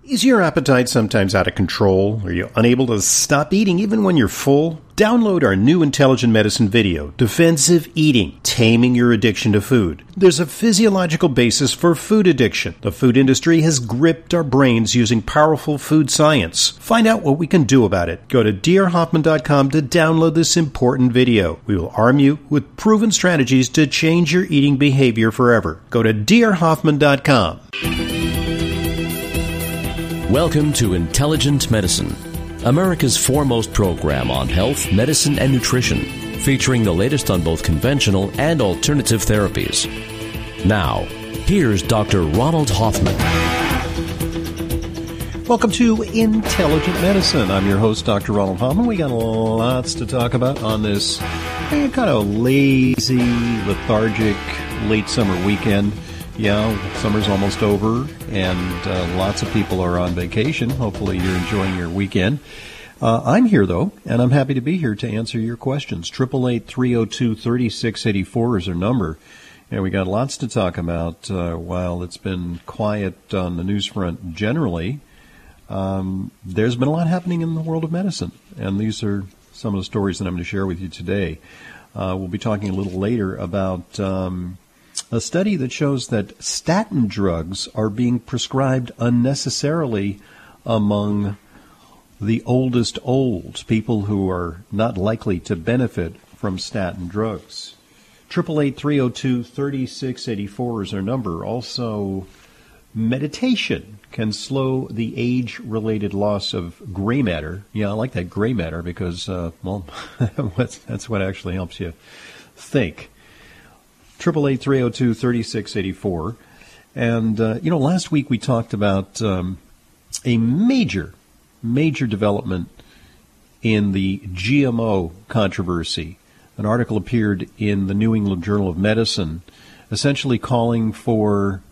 Is your appetite sometimes out of control? Are you unable to stop eating even when you're full? Download our new Intelligent Medicine video, Defensive Eating, Taming Your Addiction to Food. There's a physiological basis for food addiction. The food industry has gripped our brains using powerful food science. Find out what we can do about it. Go to drhoffman.com to download this important video. We will arm you with proven strategies to change your eating behavior forever. Go to drhoffman.com. Welcome to Intelligent Medicine, America's foremost program on health, medicine, and nutrition, featuring the latest on both conventional and alternative therapies. Now, here's Dr. Ronald Hoffman. Welcome to Intelligent Medicine. I'm your host, Dr. Ronald Hoffman. We got lots to talk about on this kind of lazy, lethargic, late summer weekend. Yeah, summer's almost over, and lots of people are on vacation. Hopefully you're enjoying your weekend. I'm here, though, and I'm happy to be here to answer your questions. 888-302-3684 is our number. And we got lots to talk about while it's been quiet on the news front generally. There's been a lot happening in the world of medicine, and these are some of the stories that I'm going to share with you today. We'll be talking a little later about a study that shows that statin drugs are being prescribed unnecessarily among the oldest old, people who are not likely to benefit from statin drugs. 888-302-3684 is our number. Also, meditation can slow the age-related loss of gray matter. Yeah, I like that gray matter because, that's what actually helps you think. 888-302-3684. And, last week we talked about a major development in the GMO controversy. An article appeared in the New England Journal of Medicine essentially calling for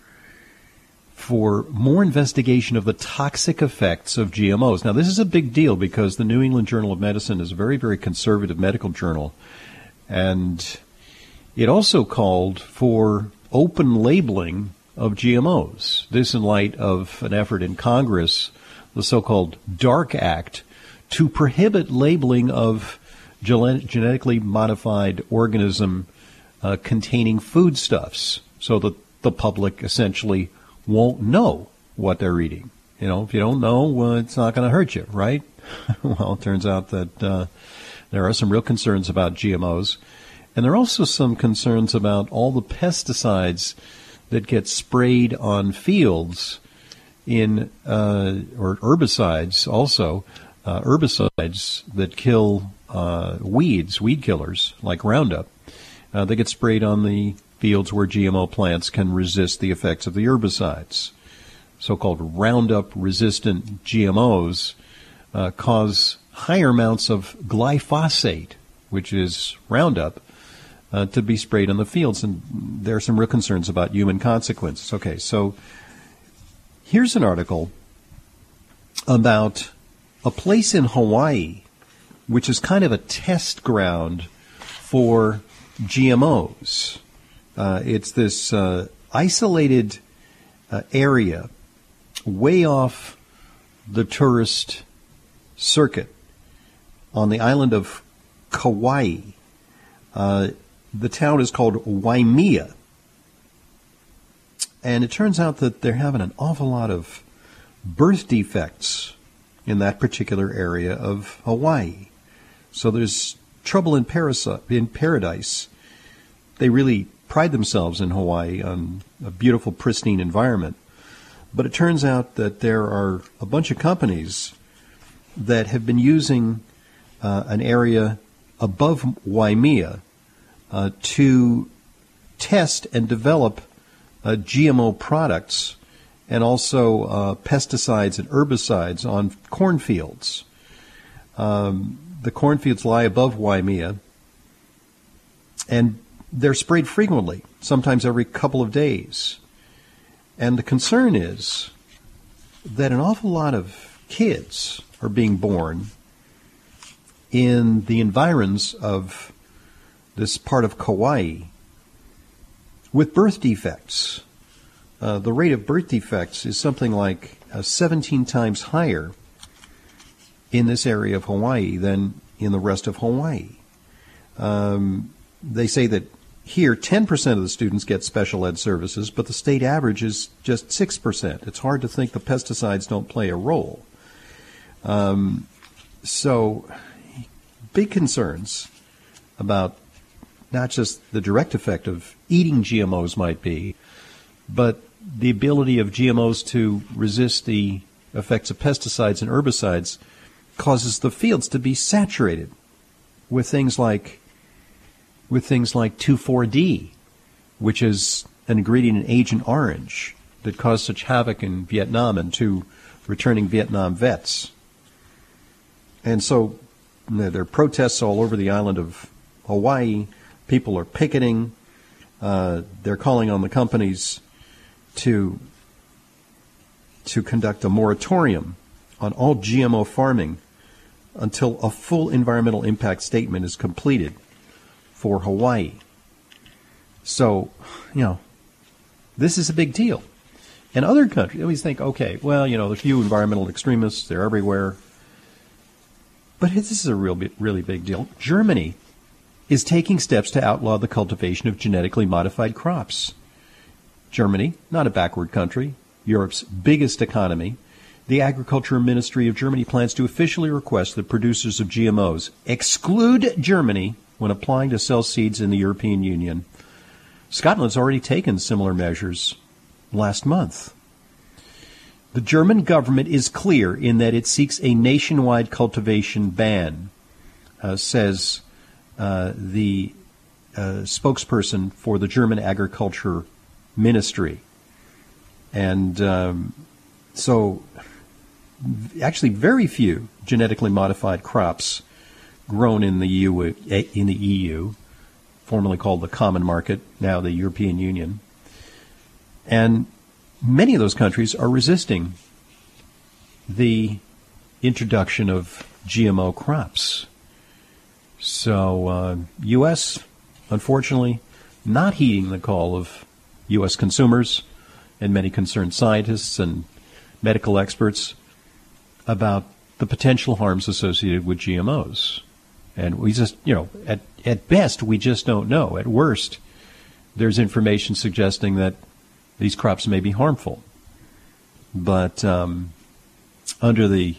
more investigation of the toxic effects of GMOs. Now, this is a big deal because the New England Journal of Medicine is a very, very conservative medical journal, and it also called for open labeling of GMOs. This in light of an effort in Congress, the so-called DARK Act, to prohibit labeling of genetically modified organism containing foodstuffs, so that the public essentially won't know what they're eating. If you don't know, well, it's not going to hurt you, right? Well, it turns out that there are some real concerns about GMOs. And there are also some concerns about all the pesticides that get sprayed on fields or herbicides also, herbicides that kill weed killers like Roundup. They get sprayed on the fields where GMO plants can resist the effects of the herbicides. So-called Roundup-resistant GMOs cause higher amounts of glyphosate, which is Roundup, to be sprayed on the fields, and there are some real concerns about human consequences. Okay, so here's an article about a place in Hawaii which is kind of a test ground for GMOs. It's this isolated area way off the tourist circuit on the island of Kauai. The town is called Waimea, and it turns out that they're having an awful lot of birth defects in that particular area of Hawaii. So there's trouble in paradise. They really pride themselves in Hawaii on a beautiful, pristine environment. But it turns out that there are a bunch of companies that have been using an area above Waimea to test and develop GMO products and also pesticides and herbicides on cornfields. The cornfields lie above Waimea, and they're sprayed frequently, sometimes every couple of days. And the concern is that an awful lot of kids are being born in the environs of this part of Kauai with birth defects. The rate of birth defects is something like 17 times higher in this area of Hawaii than in the rest of Hawaii. They say that here 10% of the students get special ed services, but the state average is just 6%. It's hard to think the pesticides don't play a role. So big concerns about not just the direct effect of eating GMOs might be, but the ability of GMOs to resist the effects of pesticides and herbicides causes the fields to be saturated with things like 2,4-D, which is an ingredient in Agent Orange that caused such havoc in Vietnam and to returning Vietnam vets. And so there are protests all over the island of Hawaii. People are picketing. They're calling on the companies to conduct a moratorium on all GMO farming until a full environmental impact statement is completed for Hawaii. So, this is a big deal. And other countries always think, okay, well, there's a few environmental extremists, they're everywhere. But this is a really big deal. Germany is taking steps to outlaw the cultivation of genetically modified crops. Germany, not a backward country, Europe's biggest economy, the Agriculture Ministry of Germany plans to officially request that producers of GMOs exclude Germany when applying to sell seeds in the European Union. Scotland's already taken similar measures last month. The German government is clear in that it seeks a nationwide cultivation ban, says the spokesperson for the German Agriculture Ministry. And so actually very few genetically modified crops grown in the EU, formerly called the Common Market, now the European Union. And many of those countries are resisting the introduction of GMO crops. So U.S., unfortunately, not heeding the call of U.S. consumers and many concerned scientists and medical experts about the potential harms associated with GMOs. And we just, at best, we just don't know. At worst, there's information suggesting that these crops may be harmful. But under the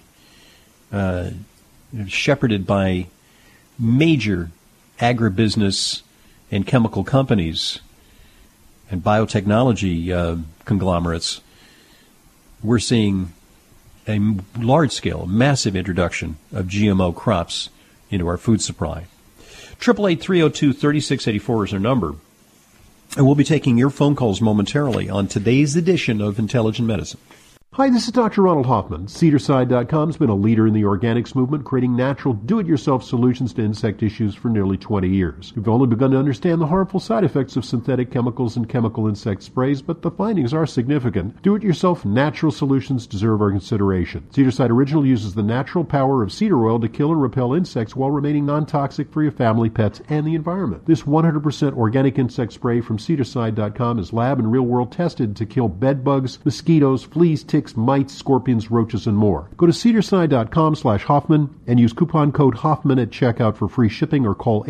shepherded by major agribusiness and chemical companies and biotechnology conglomerates, we're seeing a large-scale, massive introduction of GMO crops into our food supply. 888-302-3684 is our number. And we'll be taking your phone calls momentarily on today's edition of Intelligent Medicine. Hi, this is Dr. Ronald Hoffman. Cedars.com has been a leader in the organics movement, creating natural, do-it-yourself solutions to insect issues for nearly 20 years. We've only begun to understand the harmful side effects of synthetic chemicals and chemical insect sprays, but the findings are significant. Do-it-yourself natural solutions deserve our consideration. Cedarside Original uses the natural power of cedar oil to kill and repel insects while remaining non-toxic for your family, pets, and the environment. This 100% organic insect spray from Cedars.com is lab and real-world tested to kill bed bugs, mosquitoes, fleas, ticks, mites, scorpions, roaches, and more. Go to Cedarside.com/Hoffman and use coupon code Hoffman at checkout for free shipping, or call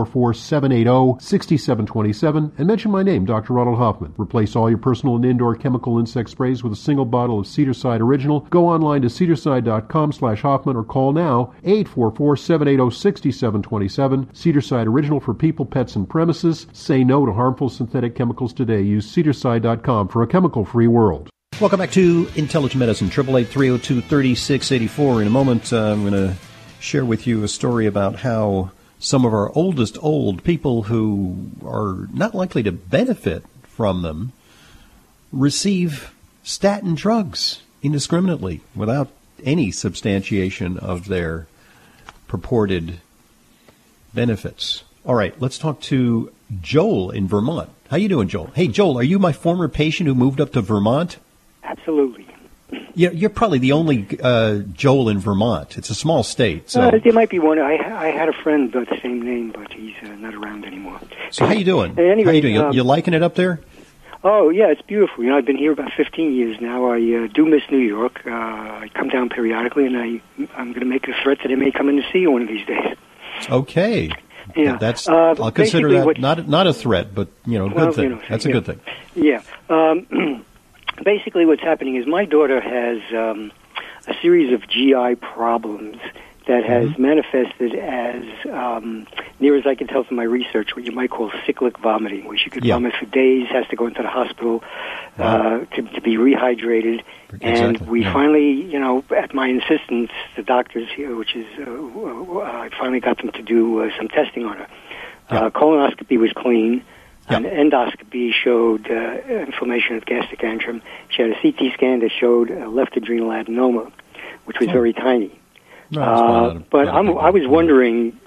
844-780-6727 and mention my name, Dr. Ronald Hoffman. Replace all your personal and indoor chemical insect sprays with a single bottle of Cedarside Original. Go online to Cedarside.com/Hoffman or call now 844-780-6727. Cedarside Original for people, pets, and premises. Say no to harmful synthetic chemicals today. Use Cedarside.com for a chemical-free world. Welcome back to Intelligent Medicine, 888-302-3684. In a moment, I'm going to share with you a story about how some of our oldest old people who are not likely to benefit from them receive statin drugs indiscriminately without any substantiation of their purported benefits. All right, let's talk to Joel in Vermont. How you doing, Joel? Hey, Joel, are you my former patient who moved up to Vermont? Absolutely. Yeah, you're probably the only Joel in Vermont. It's a small state. So there might be one. I had a friend by the same name, but he's not around anymore. So how you doing? Anyway, how you doing? You liking it up there? Oh, yeah, it's beautiful. You know, I've been here about 15 years now. I do miss New York. I come down periodically, and I'm going to make a threat that I may come in to see you one of these days. Okay. Yeah, I'll consider that not a threat, but good thing. You know, That's a good thing. Yeah. Basically, what's happening is my daughter has a series of GI problems that has manifested as, near as I can tell from my research, what you might call cyclic vomiting, where she could vomit for days, has to go into the hospital to be rehydrated. Exactly. And we finally, at my insistence, the doctors here, which is, I finally got them to do some testing on her. Colonoscopy was clean. An endoscopy showed inflammation of gastric antrum. She had a CT scan that showed left adrenal adenoma, which was very tiny. No, but I was wondering,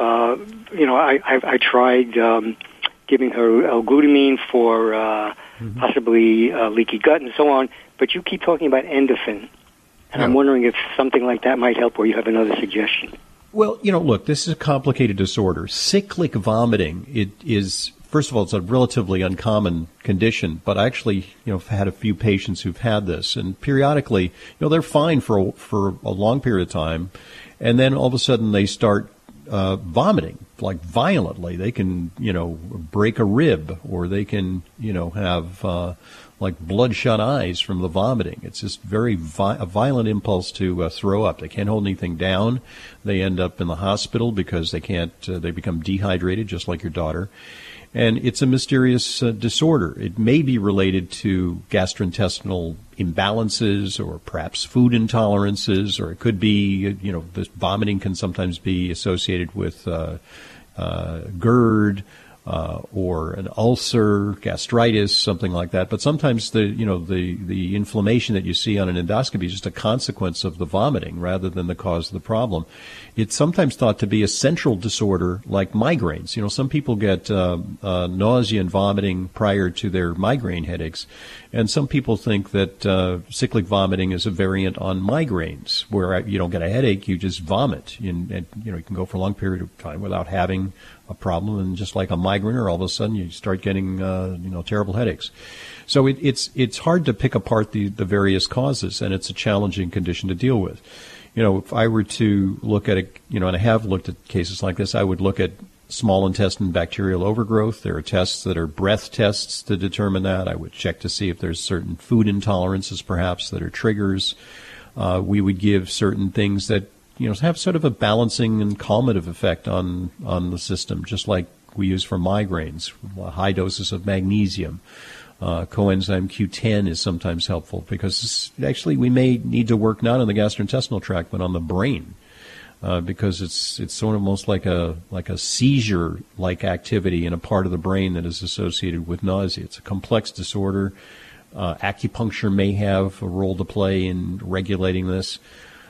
I tried giving her L-glutamine for possibly leaky gut and so on, but you keep talking about Endofin, and I'm wondering if something like that might help, or you have another suggestion. Well, look, this is a complicated disorder. Cyclic vomiting, it is, first of all, it's a relatively uncommon condition, but I actually, have had a few patients who've had this, and periodically, they're fine for a long period of time, and then all of a sudden they start vomiting, like violently. They can, break a rib, or they can, have like bloodshot eyes from the vomiting. It's just a violent impulse to throw up. They can't hold anything down. They end up in the hospital because they can't. They become dehydrated, just like your daughter. And it's a mysterious disorder. It may be related to gastrointestinal imbalances or perhaps food intolerances, or it could be, this vomiting can sometimes be associated with GERD or an ulcer, gastritis, something like that. But sometimes the inflammation that you see on an endoscopy is just a consequence of the vomiting rather than the cause of the problem. It's sometimes thought to be a central disorder like migraines. Some people get nausea and vomiting prior to their migraine headaches, and some people think that cyclic vomiting is a variant on migraines, where you don't get a headache, you just vomit, and you can go for a long period of time without having a problem, and just like a migraine, all of a sudden you start getting terrible headaches. So it's hard to pick apart the various causes, and it's a challenging condition to deal with. If I were to look at it, and I have looked at cases like this, I would look at small intestine bacterial overgrowth. There are tests that are breath tests to determine that. I would check to see if there's certain food intolerances perhaps that are triggers. We would give certain things that have sort of a balancing and calmative effect on the system, just like we use for migraines. High doses of magnesium. Coenzyme Q10 is sometimes helpful because actually we may need to work not on the gastrointestinal tract but on the brain, because it's sort of almost like a seizure-like activity in a part of the brain that is associated with nausea. It's a complex disorder. Acupuncture may have a role to play in regulating this.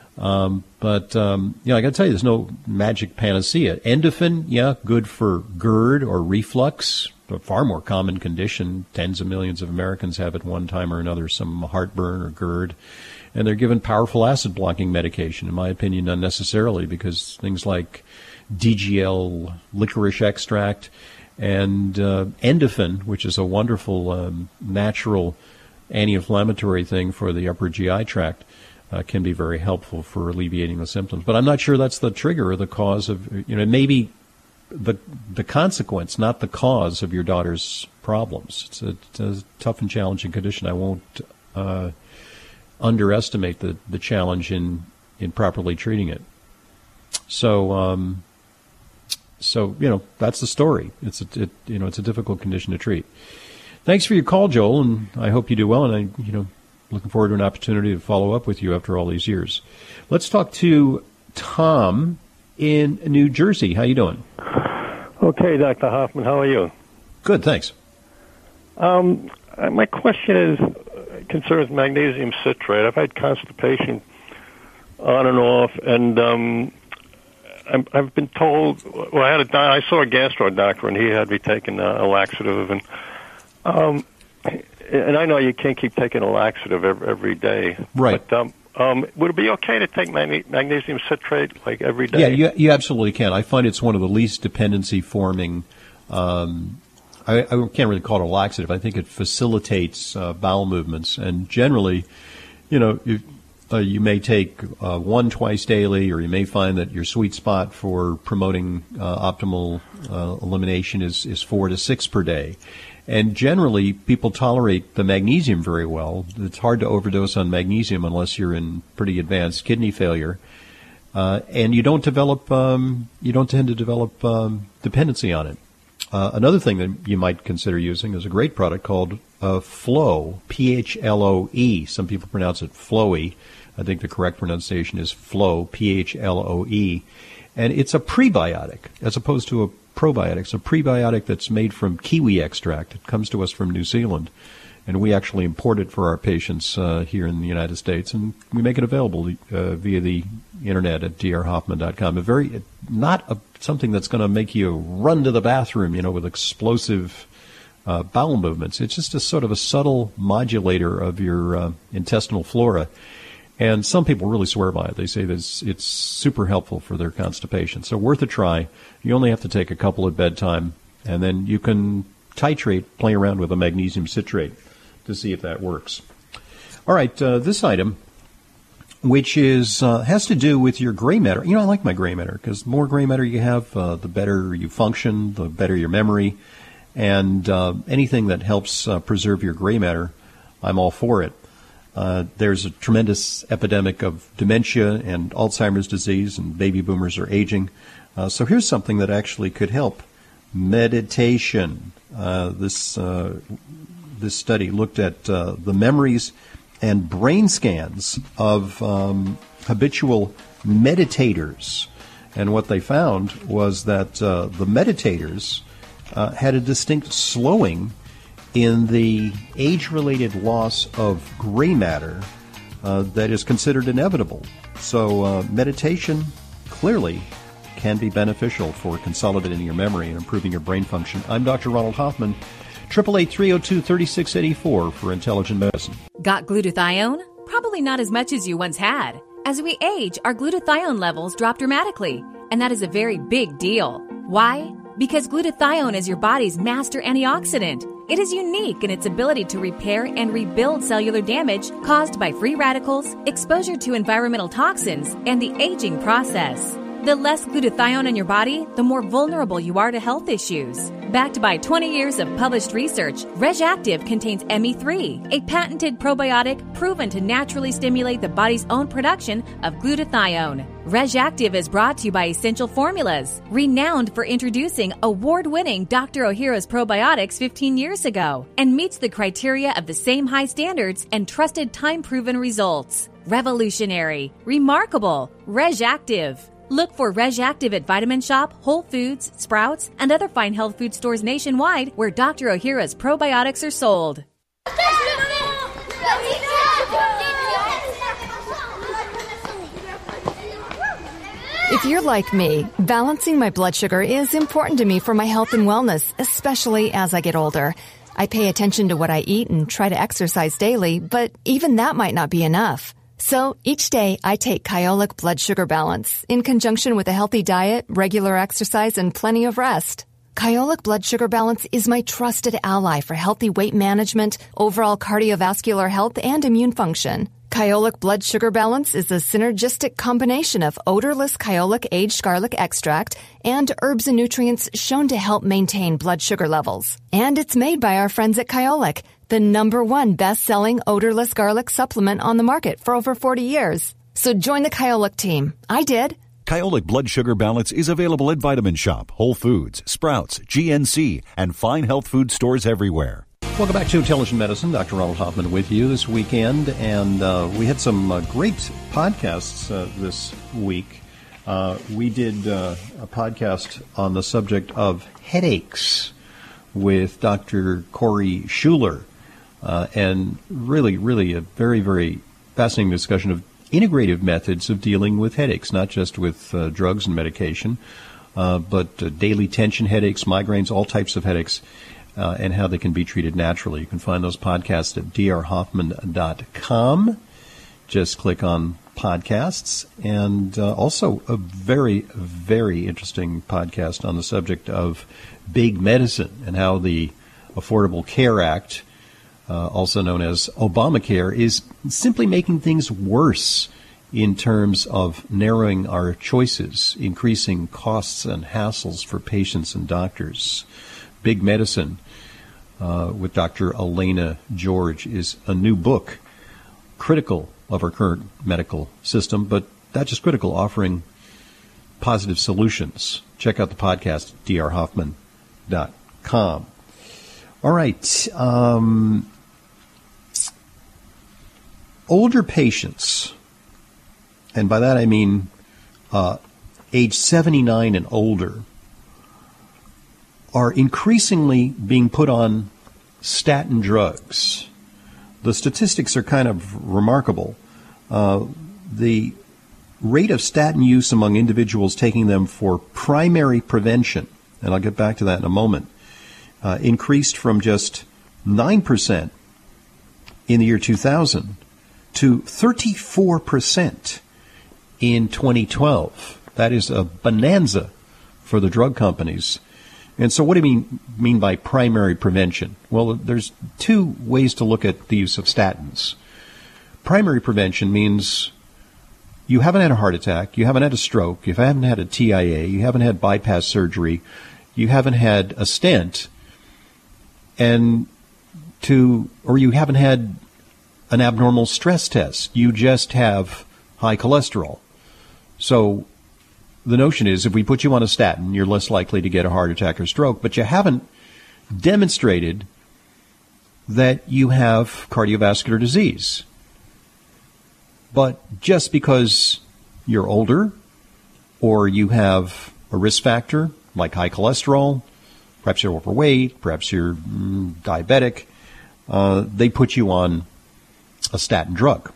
But I got to tell you, there's no magic panacea. Endofin, good for GERD or reflux, a far more common condition. Tens of millions of Americans have at one time or another some heartburn or GERD. And they're given powerful acid-blocking medication, in my opinion, unnecessarily, because things like DGL licorice extract and Endofin, which is a wonderful natural anti-inflammatory thing for the upper GI tract, can be very helpful for alleviating the symptoms. But I'm not sure that's the trigger or the cause of, it may be the consequence, not the cause of your daughter's problems. It's a tough and challenging condition. I won't underestimate the challenge in properly treating it. So that's the story. It's a difficult condition to treat. Thanks for your call, Joel, and I hope you do well, and I looking forward to an opportunity to follow up with you after all these years. Let's talk to Tom in New Jersey. How you doing? Okay, Dr. Hoffman, how are you? Good, thanks. My question concerns magnesium citrate. I've had constipation on and off, and I've been told. Well, I saw a gastro doctor, and he had me taking a laxative, and I know you can't keep taking a laxative every day. Right. But would it be okay to take magnesium citrate like every day? Yeah, you absolutely can. I find it's one of the least dependency-forming I can't really call it a laxative. I think it facilitates bowel movements. And generally, if, you may take one twice daily, or you may find that your sweet spot for promoting optimal elimination is 4 to 6 per day. And generally, people tolerate the magnesium very well. It's hard to overdose on magnesium unless you're in pretty advanced kidney failure. And you don't tend to develop dependency on it. Another thing that you might consider using is a great product called Phloe, Phloe. Some people pronounce it Phloe. I think the correct pronunciation is Phloe, Phloe. And it's a prebiotic as opposed to a probiotic. It's a prebiotic that's made from kiwi extract. It comes to us from New Zealand. And we actually import it for our patients here in the United States, and we make it available via the internet at drhoffman.com. Not something that's going to make you run to the bathroom, with explosive bowel movements. It's just a sort of a subtle modulator of your intestinal flora. And some people really swear by it. They say that it's super helpful for their constipation. So worth a try. You only have to take a couple at bedtime, and then you can titrate, play around with a magnesium citrate to see if that works. All right, this item, which has to do with your gray matter. I like my gray matter because the more gray matter you have, the better you function, the better your memory, and anything that helps preserve your gray matter, I'm all for it. There's a tremendous epidemic of dementia and Alzheimer's disease, and baby boomers are aging. So here's something that actually could help. Meditation. This study looked at the memories and brain scans of habitual meditators. And what they found was that the meditators had a distinct slowing in the age-related loss of gray matter that is considered inevitable. So meditation clearly can be beneficial for consolidating your memory and improving your brain function. I'm Dr. Ronald Hoffman. 888-302-3684 for Intelligent Medicine. Got glutathione? Probably not as much as you once had. As we age, our glutathione levels drop dramatically, and that is a very big deal. Why? Because glutathione is your body's master antioxidant. It is unique in its ability to repair and rebuild cellular damage caused by free radicals, exposure to environmental toxins, and the aging process. The less glutathione in your body, the more vulnerable you are to health issues. Backed by 20 years of published research, RegActive contains ME3, a patented probiotic proven to naturally stimulate the body's own production of glutathione. RegActive is brought to you by Essential Formulas, renowned for introducing award-winning Dr. Ohhira's probiotics 15 years ago, and meets the criteria of the same high standards and trusted time-proven results. Revolutionary, remarkable, RegActive. Look for RegActive at Vitamin Shop, Whole Foods, Sprouts, and other fine health food stores nationwide where Dr. Ohhira's probiotics are sold. If you're like me, balancing my blood sugar is important to me for my health and wellness, especially as I get older. I pay attention to what I eat and try to exercise daily, but even that might not be enough. So each day I take Kyolic Blood Sugar Balance in conjunction with a healthy diet, regular exercise, and plenty of rest. Kyolic Blood Sugar Balance is my trusted ally for healthy weight management, overall cardiovascular health, and immune function. Kyolic Blood Sugar Balance is a synergistic combination of odorless Kyolic aged garlic extract and herbs and nutrients shown to help maintain blood sugar levels. And it's made by our friends at Kyolic, the #1 best-selling odorless garlic supplement on the market for over 40 years. So join the Kyolic team. I did. Kyolic Blood Sugar Balance is available at Vitamin Shop, Whole Foods, Sprouts, GNC, and fine health food stores everywhere. Welcome back to Intelligent Medicine. Dr. Ronald Hoffman with you this weekend, and we had some great podcasts this week. We did a podcast on the subject of headaches with Dr. Corey Schuler, and really a very, very fascinating discussion of integrative methods of dealing with headaches, not just with drugs and medication, but daily tension headaches, migraines, all types of headaches, and how they can be treated naturally. You can find those podcasts at drhoffman.com. Just click on podcasts, and also a very, very interesting podcast on the subject of big medicine and how the Affordable Care Act, also known as Obamacare, is simply making things worse in terms of narrowing our choices, increasing costs and hassles for patients and doctors. Big Medicine with Dr. Elena George is a new book critical of our current medical system, but not just critical, offering positive solutions. Check out the podcast at drhoffman.com. All right. Older patients, and by that I mean age 79 and older, are increasingly being put on statin drugs. The statistics are kind of remarkable. The rate of statin use among individuals taking them for primary prevention, and I'll get back to that in a moment, increased from just 9% in the year 2000 to 34% in 2012. That is a bonanza for the drug companies. And so what do you mean by primary prevention? Well, there's two ways to look at the use of statins. Primary prevention means you haven't had a heart attack, you haven't had a stroke, you haven't had a TIA, you haven't had bypass surgery, you haven't had a stent, or you haven't had an abnormal stress test. You just have high cholesterol. So the notion is if we put you on a statin, you're less likely to get a heart attack or stroke, but you haven't demonstrated that you have cardiovascular disease. But just because you're older or you have a risk factor like high cholesterol, perhaps you're overweight, perhaps you're diabetic, they put you on a statin drug.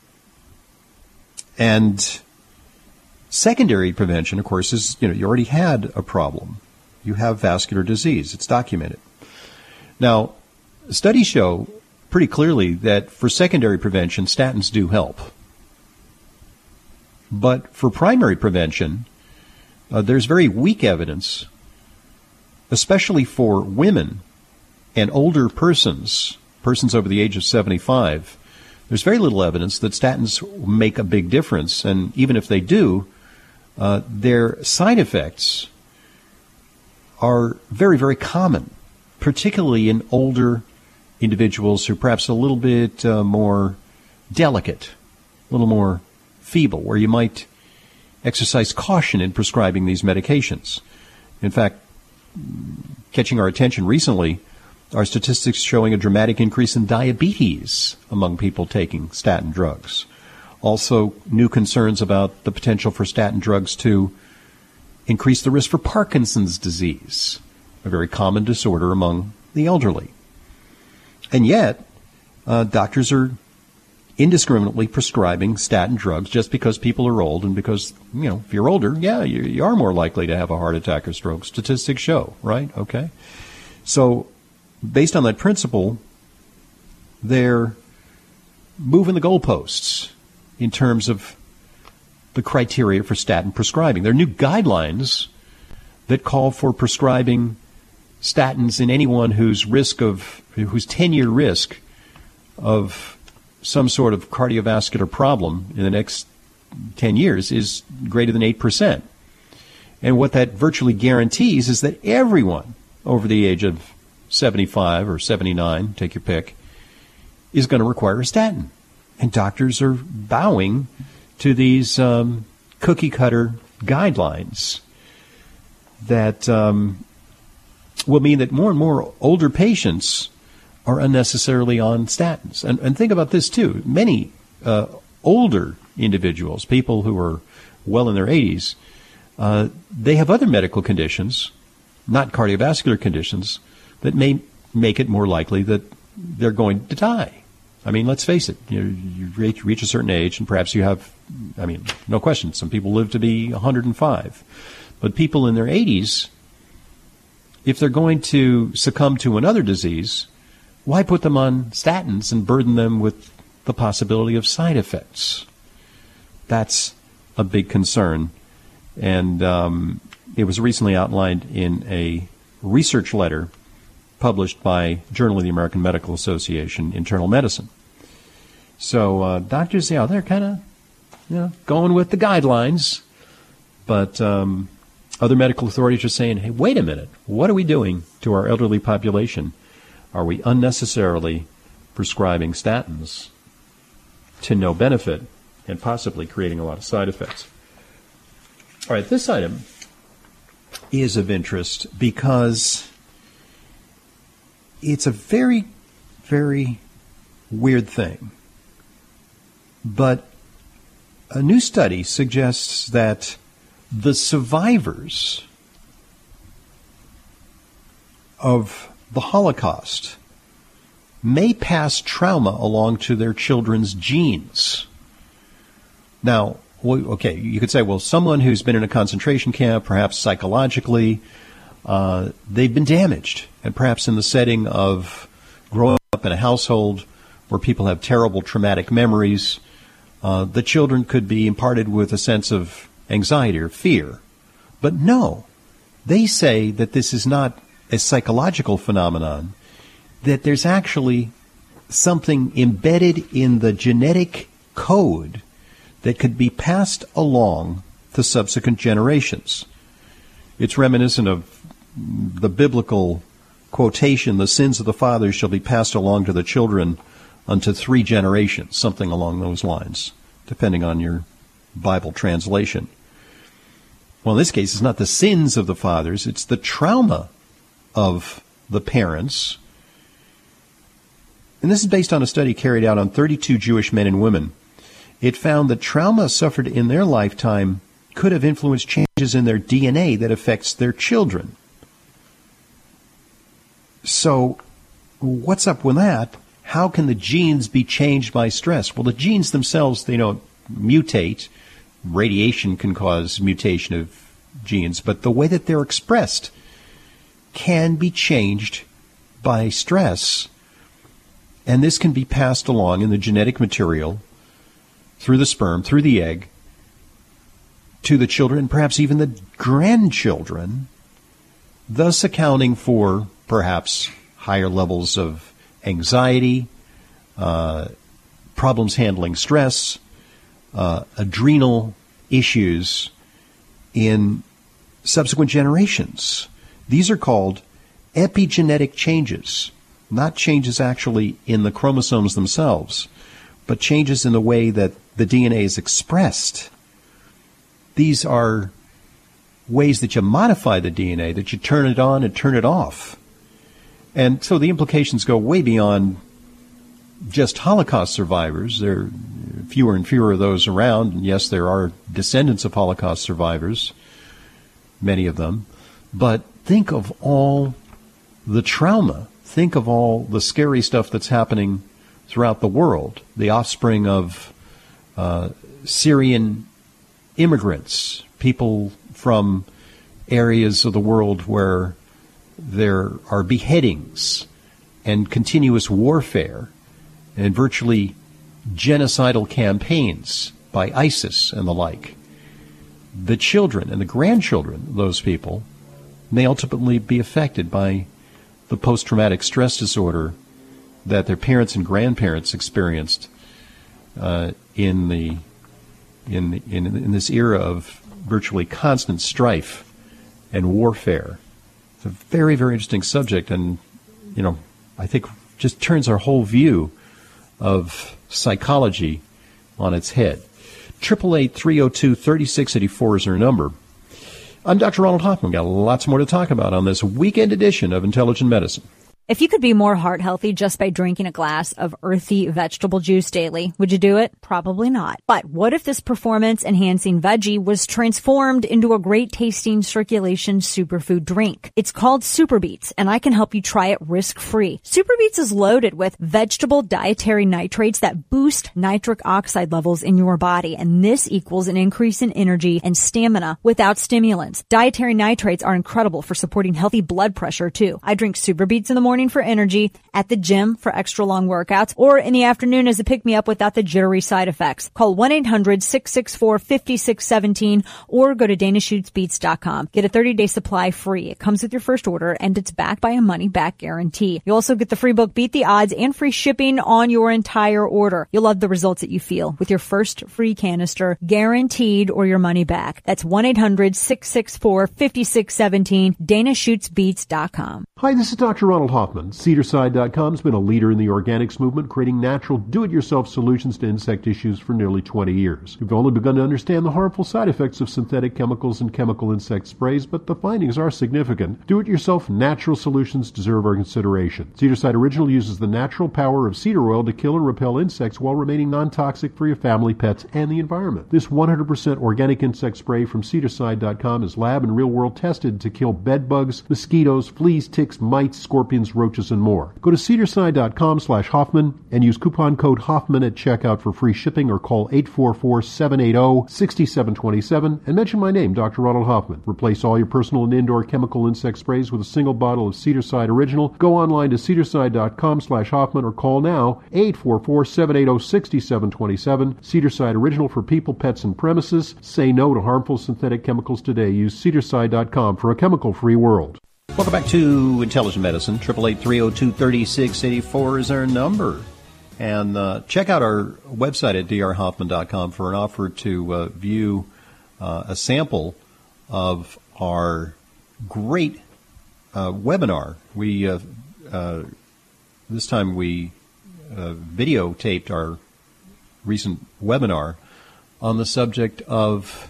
And secondary prevention, of course, is, you already had a problem. You have vascular disease. It's documented. Now, studies show pretty clearly that for secondary prevention, statins do help. But for primary prevention, there's very weak evidence, especially for women and older persons over the age of 75. There's very little evidence that statins make a big difference. And even if they do, their side effects are very, very common, particularly in older individuals who are perhaps a little bit more delicate, a little more feeble, where you might exercise caution in prescribing these medications. In fact, catching our attention recently are statistics showing a dramatic increase in diabetes among people taking statin drugs. Also, new concerns about the potential for statin drugs to increase the risk for Parkinson's disease, a very common disorder among the elderly. And yet, doctors are indiscriminately prescribing statin drugs just because people are old and because, if you're older, you are more likely to have a heart attack or stroke. Statistics show, right? Okay. So, based on that principle, they're moving the goalposts in terms of the criteria for statin prescribing. There are new guidelines that call for prescribing statins in anyone whose 10-year risk of some sort of cardiovascular problem in the next 10 years is greater than 8%. And what that virtually guarantees is that everyone over the age of 75 or 79, take your pick, is going to require a statin. And doctors are bowing to these cookie-cutter guidelines that will mean that more and more older patients are unnecessarily on statins. And think about this, too. Many older individuals, people who are well in their 80s, they have other medical conditions, not cardiovascular conditions, that may make it more likely that they're going to die. I mean, let's face it, you reach a certain age and perhaps you have, no question, some people live to be 105. But people in their 80s, if they're going to succumb to another disease, why put them on statins and burden them with the possibility of side effects? That's a big concern. And it was recently outlined in a research letter published by Journal of the American Medical Association, Internal Medicine. So doctors, they're kind of going with the guidelines, but other medical authorities are saying, hey, wait a minute, what are we doing to our elderly population? Are we unnecessarily prescribing statins to no benefit and possibly creating a lot of side effects? All right, this item is of interest because it's a very, very weird thing. But a new study suggests that the survivors of the Holocaust may pass trauma along to their children's genes. Now, okay, you could say, well, someone who's been in a concentration camp, perhaps psychologically, they've been damaged. And perhaps in the setting of growing up in a household where people have terrible traumatic memories, the children could be imparted with a sense of anxiety or fear. But no, they say that this is not a psychological phenomenon, that there's actually something embedded in the genetic code that could be passed along to subsequent generations. It's reminiscent of the biblical quotation, the sins of the fathers shall be passed along to the children unto 3 generations, something along those lines, depending on your Bible translation. Well, in this case, it's not the sins of the fathers, it's the trauma of the parents. And this is based on a study carried out on 32 Jewish men and women. It found that trauma suffered in their lifetime could have influenced changes in their DNA that affects their children. So, what's up with that? How can the genes be changed by stress? Well, the genes themselves, they don't mutate. Radiation can cause mutation of genes, but the way that they're expressed can be changed by stress. And this can be passed along in the genetic material through the sperm, through the egg, to the children, perhaps even the grandchildren, thus accounting for perhaps higher levels of anxiety, problems handling stress, adrenal issues in subsequent generations. These are called epigenetic changes, not changes actually in the chromosomes themselves, but changes in the way that the DNA is expressed. These are ways that you modify the DNA, that you turn it on and turn it off. And so the implications go way beyond just Holocaust survivors. There are fewer and fewer of those around. And yes, there are descendants of Holocaust survivors, many of them. But think of all the trauma. Think of all the scary stuff that's happening throughout the world. The offspring of Syrian immigrants, people from areas of the world where there are beheadings and continuous warfare and virtually genocidal campaigns by ISIS and the like. The children and the grandchildren of those people may ultimately be affected by the post-traumatic stress disorder that their parents and grandparents experienced in this era of virtually constant strife and warfare. It's a very, very interesting subject, and I think just turns our whole view of psychology on its head. 888-302-3684 is our number. I'm Dr. Ronald Hoffman. Got lots more to talk about on this weekend edition of Intelligent Medicine. If you could be more heart healthy just by drinking a glass of earthy vegetable juice daily, would you do it? Probably not. But what if this performance-enhancing veggie was transformed into a great-tasting circulation superfood drink? It's called SuperBeets, and I can help you try it risk-free. SuperBeets is loaded with vegetable dietary nitrates that boost nitric oxide levels in your body, and this equals an increase in energy and stamina without stimulants. Dietary nitrates are incredible for supporting healthy blood pressure, too. I drink SuperBeets in the morning morning for energy, at the gym for extra long workouts, or in the afternoon as a pick-me-up without the jittery side effects. Call 1-800-664-5617 or go to DanaShootsBeats.com. Get a 30-day supply free. It comes with your first order, and it's backed by a money-back guarantee. You also get the free book, Beat the Odds, and free shipping on your entire order. You'll love the results that you feel with your first free canister, guaranteed, or your money back. That's 1-800-664-5617, DanaShootsBeats.com. Hi, this is Dr. Ronald Hoffman. Cedarside.com has been a leader in the organics movement, creating natural, do-it-yourself solutions to insect issues for nearly 20 years. We've only begun to understand the harmful side effects of synthetic chemicals and chemical insect sprays, but the findings are significant. Do-it-yourself natural solutions deserve our consideration. Cedarside Original uses the natural power of cedar oil to kill and repel insects while remaining non-toxic for your family, pets, and the environment. This 100% organic insect spray from Cedarside.com is lab and real-world tested to kill bed bugs, mosquitoes, fleas, ticks, mites, scorpions, roaches, and more. Go to Cedarside.com/Hoffman and use coupon code Hoffman at checkout for free shipping, or call 844-780-6727 and mention my name, Dr. Ronald Hoffman. Replace all your personal and indoor chemical insect sprays with a single bottle of Cedarside Original. Go online to Cedarside.com/Hoffman or call now 844-780-6727. Cedarside Original for people, pets, and premises. Say no to harmful synthetic chemicals today. Use Cedarside.com for a chemical-free world. Welcome back to Intelligent Medicine. 888-302-3684 is our number. And check out our website at drhoffman.com for an offer to view a sample of our great webinar. We this time we videotaped our recent webinar on the subject of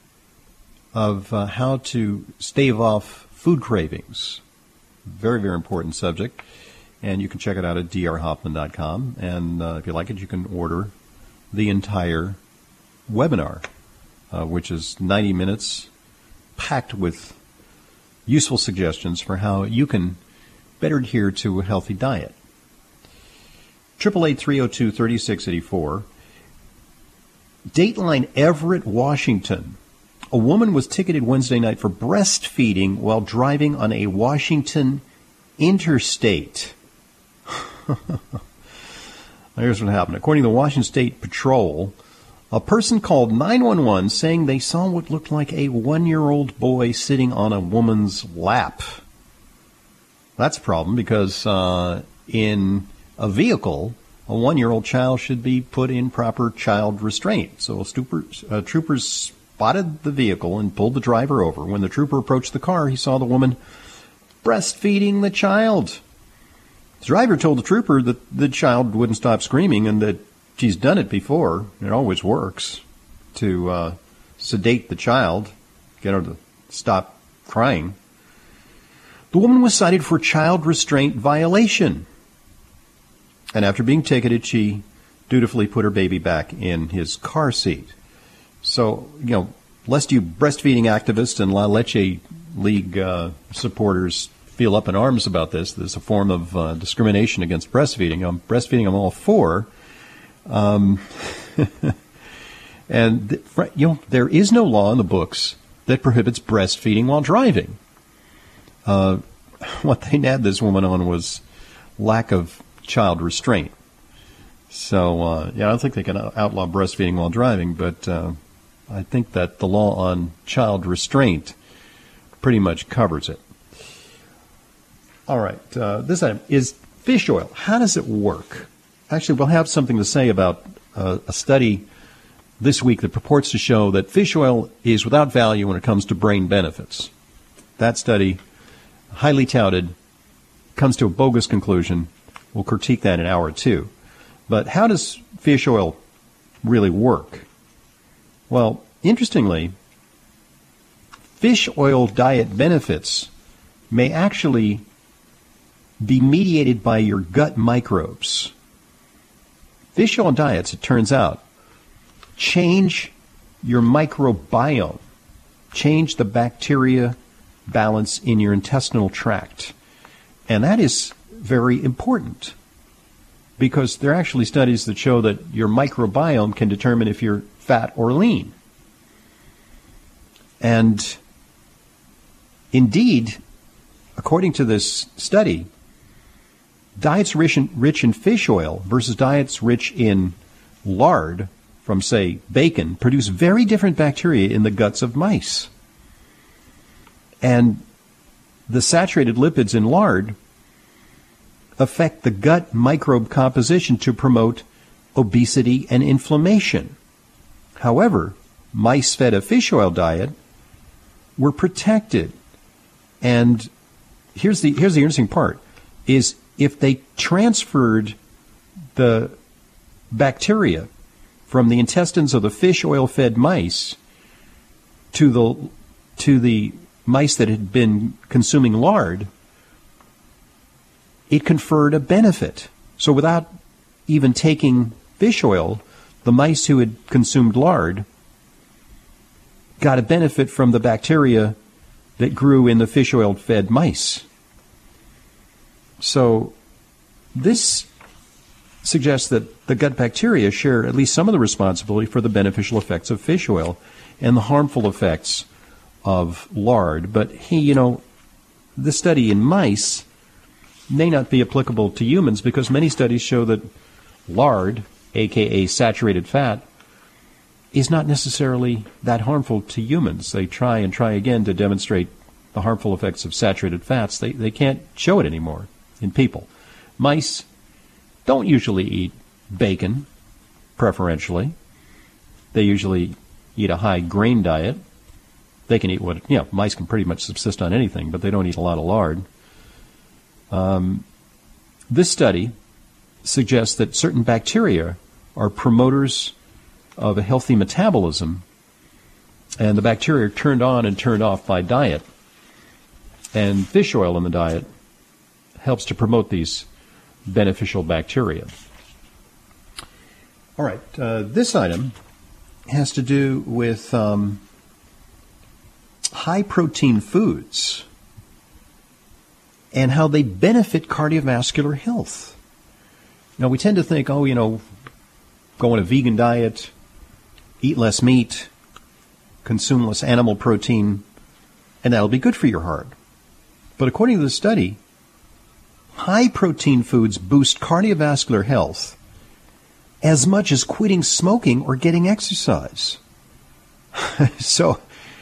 how to stave off food cravings. Very, very important subject. And you can check it out at drhoffman.com. And if you like it, you can order the entire webinar, which is 90 minutes packed with useful suggestions for how you can better adhere to a healthy diet. 888-302-3684. Dateline Everett, Washington. A woman was ticketed Wednesday night for breastfeeding while driving on a Washington interstate. Here's what happened. According to the Washington State Patrol, a person called 911 saying they saw what looked like a 1-year-old boy sitting on a woman's lap. That's a problem because in a vehicle, a 1-year-old child should be put in proper child restraint. So troopers spotted the vehicle and pulled the driver over. When the trooper approached the car, he saw the woman breastfeeding the child. The driver told the trooper that the child wouldn't stop screaming and that she's done it before. It always works to sedate the child, get her to stop crying. The woman was cited for child restraint violation. And after being ticketed, she dutifully put her baby back in his car seat. So, lest you breastfeeding activists and La Leche League supporters feel up in arms about this, there's a form of discrimination against breastfeeding. Breastfeeding I'm all for. And, there is no law in the books that prohibits breastfeeding while driving. What they nabbed this woman on was lack of child restraint. So, I don't think they can outlaw breastfeeding while driving, but I think that the law on child restraint pretty much covers it. All right, this item is fish oil. How does it work? Actually, we'll have something to say about a study this week that purports to show that fish oil is without value when it comes to brain benefits. That study, highly touted, comes to a bogus conclusion. We'll critique that in hour 2. But how does fish oil really work? Well, interestingly, fish oil diet benefits may actually be mediated by your gut microbes. Fish oil diets, it turns out, change your microbiome, change the bacteria balance in your intestinal tract. And that is very important because there are actually studies that show that your microbiome can determine if you're fat or lean. And indeed, according to this study, diets rich in fish oil versus diets rich in lard from, say, bacon produce very different bacteria in the guts of mice. And the saturated lipids in lard affect the gut microbe composition to promote obesity and inflammation. However, mice fed a fish oil diet were protected. And here's the interesting part, is if they transferred the bacteria from the intestines of the fish oil-fed mice to the mice that had been consuming lard, it conferred a benefit. So without even taking fish oil, the mice who had consumed lard got a benefit from the bacteria that grew in the fish oil-fed mice. So this suggests that the gut bacteria share at least some of the responsibility for the beneficial effects of fish oil and the harmful effects of lard. But this study in mice may not be applicable to humans because many studies show that lard, aka saturated fat, is not necessarily that harmful to humans. They try and try again to demonstrate the harmful effects of saturated fats. They can't show it anymore in people. Mice don't usually eat bacon, preferentially. They usually eat a high grain diet. They can eat mice can pretty much subsist on anything, but they don't eat a lot of lard. This study suggests that certain bacteria are promoters of a healthy metabolism, and the bacteria are turned on and turned off by diet. And fish oil in the diet helps to promote these beneficial bacteria. All right, this item has to do with high-protein foods and how they benefit cardiovascular health. Now, we tend to think, go on a vegan diet, eat less meat, consume less animal protein, and that'll be good for your heart. But according to the study, high-protein foods boost cardiovascular health as much as quitting smoking or getting exercise. So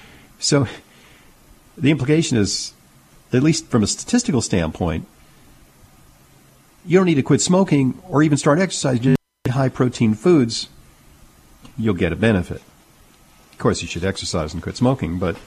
the implication is, at least from a statistical standpoint, you don't need to quit smoking or even start exercise. You eat high-protein foods, you'll get a benefit. Of course, you should exercise and quit smoking, but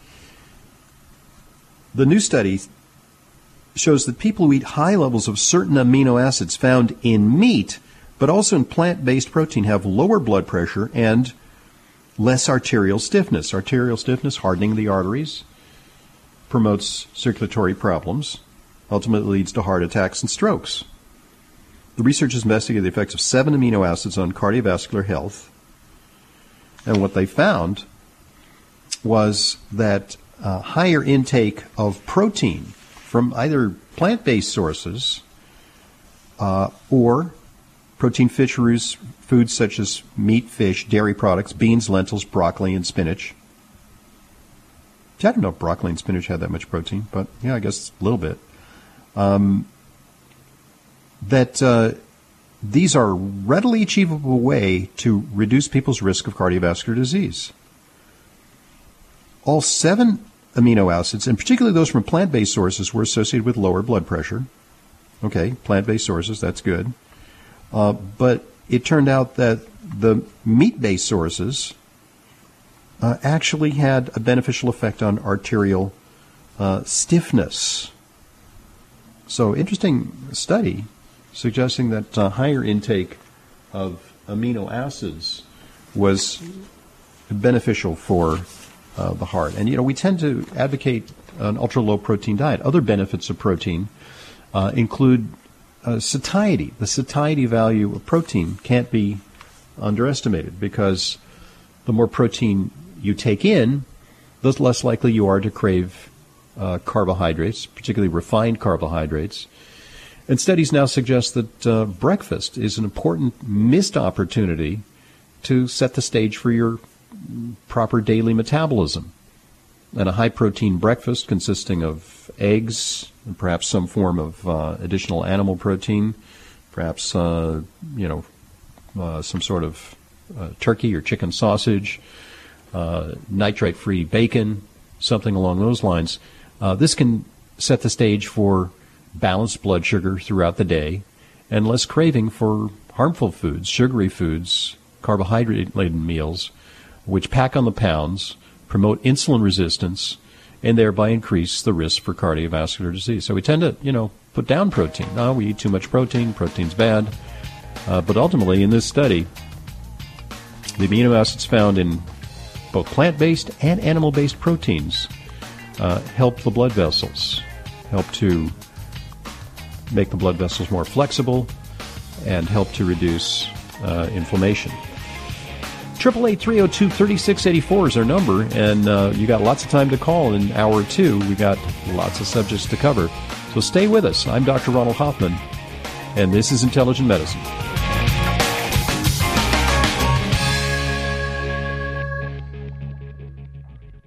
the new study shows that people who eat high levels of certain amino acids found in meat, but also in plant-based protein, have lower blood pressure and less arterial stiffness. Arterial stiffness, hardening the arteries, promotes circulatory problems, ultimately leads to heart attacks and strokes. The researchers investigated the effects of 7 amino acids on cardiovascular health, and what they found was that higher intake of protein from either plant-based sources or protein-rich foods such as meat, fish, dairy products, beans, lentils, broccoli, and spinach. I didn't know broccoli and spinach had that much protein, but yeah, I guess a little bit. These are a readily achievable way to reduce people's risk of cardiovascular disease. All 7 amino acids, and particularly those from plant-based sources, were associated with lower blood pressure. Okay, plant-based sources, that's good. But it turned out that the meat-based sources actually had a beneficial effect on arterial stiffness. So, interesting study suggesting that higher intake of amino acids was beneficial for the heart. And, we tend to advocate an ultra-low protein diet. Other benefits of protein include satiety. The satiety value of protein can't be underestimated because the more protein you take in, the less likely you are to crave carbohydrates, particularly refined carbohydrates. And studies now suggest that breakfast is an important missed opportunity to set the stage for your proper daily metabolism. And a high-protein breakfast consisting of eggs, and perhaps some form of additional animal protein, perhaps some sort of turkey or chicken sausage, nitrate-free bacon, something along those lines. This can set the stage for balanced blood sugar throughout the day and less craving for harmful foods, sugary foods, carbohydrate-laden meals, which pack on the pounds, promote insulin resistance, and thereby increase the risk for cardiovascular disease. So we tend to, put down protein. No, we eat too much protein. Protein's bad. But ultimately, in this study, the amino acids found in both plant-based and animal-based proteins help the blood vessels, help to make the blood vessels more flexible, and help to reduce inflammation. 888-302-3684 is our number, and you got lots of time to call in hour 2. We got lots of subjects to cover. So stay with us. I'm Dr. Ronald Hoffman, and this is Intelligent Medicine.